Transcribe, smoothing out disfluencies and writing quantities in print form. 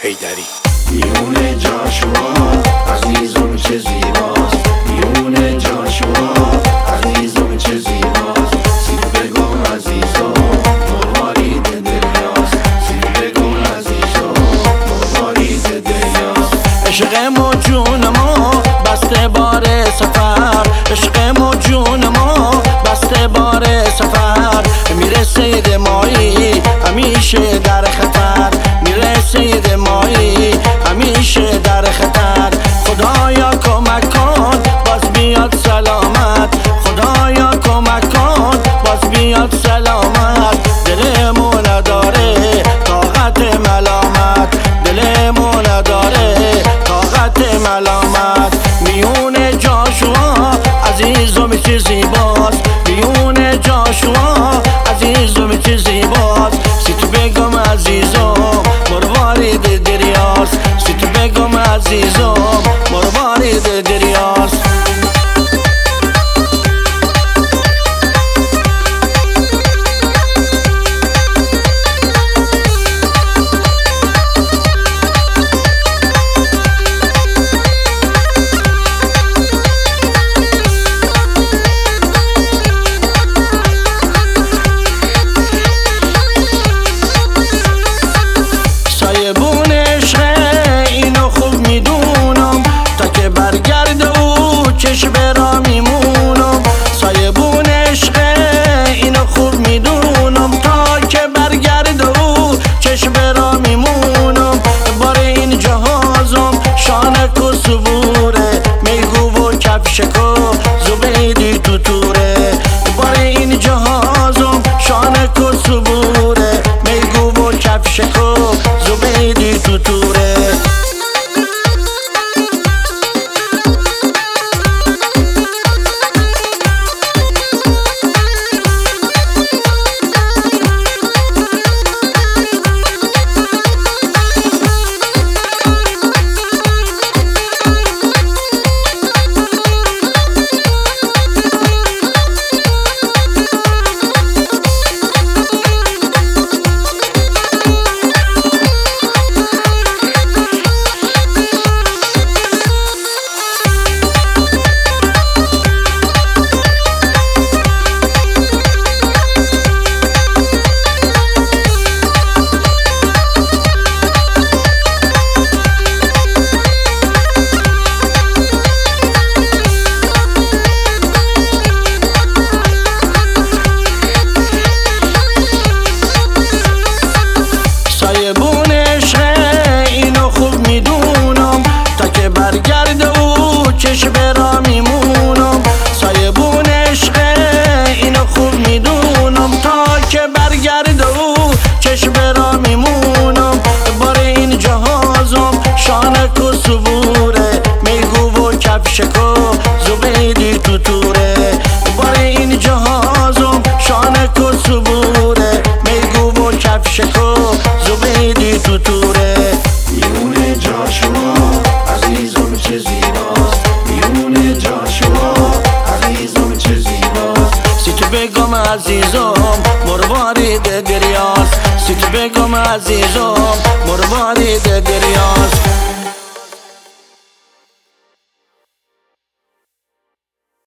حیدری. میونه جاشوا عزیزم چه زیباست، میونه جاشوا عزیزم چه زیباست. سید بگم عزیزم مروارید دریاست، سید بگم عزیزم مروارید دریاست. عشق ما جون ما بسته بار سفر، عشق ما جون ما بسته بار سفر. میره سید مایی همیشه در خطر، میره سید مایی همیشه در خطر. خدایا کمک کن باز بیاد سلامت، خدایا کمک کن باز بیاد سلامت. دلمون نداره طاقت ملامت، دلمون نداره طاقت ملامت. میون جاشوا عزیزم چه زیباست، میون جاشوا عزیزم چه زیباست. سیت بگم عزیزم مروارید دریاست، سیت بگم عزیزم مروارید دریاست. سایبون عشق اینو خوب میدونم، تا که برگرده و چشم برا میمونم. سایبون عشق اینو خوب میدونم، تا که برگرده و چشم برا میمونم. بار این جهازم شانک و صبوره، میگو و کفشک و زبیدی تو توره. بار این جهازم شانک و صبوره، میگو و کفشک و زبیدی تو توره. سایبون عشق اینو خوب میدونم، تا که برگرده و چشم برا میمونم. سایبون عشق اینو خوب میدونم، تا که برگرده و چشم برا میمونم. بار این جهازم شانک و صبوره، میگو و کفشک و زبیدی تو توره. بار این جهازم شانک و صبوره، میگو و کفشک و زبیدی تو توره. میونه جاشوا عزیزم چه زیباست، میونه جاشوا عزیزم چه زیباست. سیت بگم عزیزم مروارید دریاست، سیت بگم عزیزم مروارید دریاست.